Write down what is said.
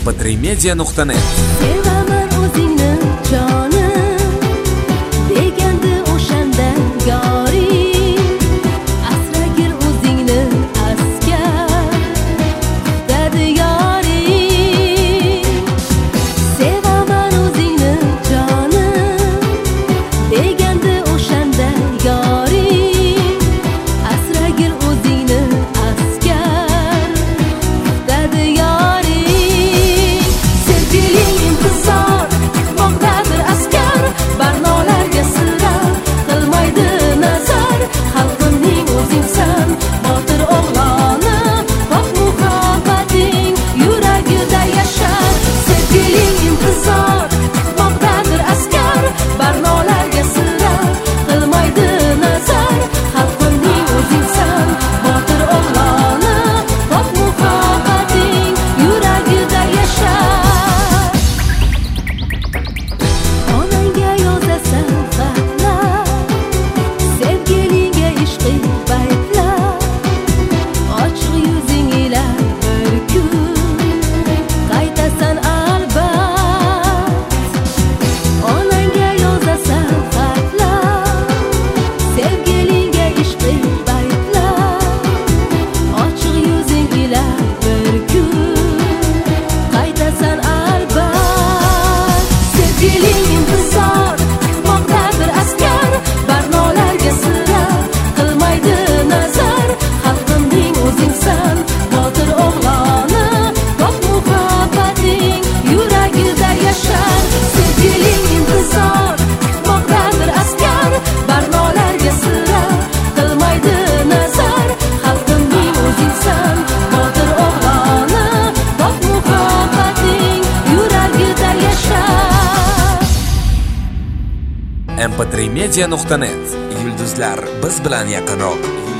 mp3media.net. Sevaman o'zingni jonim degandi o'shanda yoring, asragir o'zingni askar dedi yoring. Sevaman o'zingni jonim degandi o'shanda yoring, asragir o'zingni askar dedi yoring. Sevgiling intizor kutmoqdadir askar, barnolarga sira qilmaydi nazar. Xalqimning o'zingsan, botir o'g'loni, pok muhabbating yuragida yashar. Sevgiling intizor kutmoqdadir askar, barnolarga sira qilmaydi nazar. Xalqimning o'zingsan, botir o'g'loni, pok muhabbating yuragida yashar. Onangga yozasan xatlar, sevgilingga ishqiy baytlar, ochiq yuzing ila bir kun qaytasan albat. Onangga yozasan xatlar, sevgilingga ishqiy baytlar, ochiq yuzing ila bir kun qaytasan albat. Sevgiling intizor kutmoqdadir askar, barnolarga sira qilmaydi nazar. Xalqimning o'zingsan, botir o'g'loni, pok muhabbating yuragida yashar. Sevgiling intizor kutmoqdadir askar, barnolarga sira qilmaydi nazar. Xalqimning o'zingsan, botir o'g'loni, pok muhabbating yuragida yashar. mp3media.net. Yulduzlar biz bilan yaqinroq.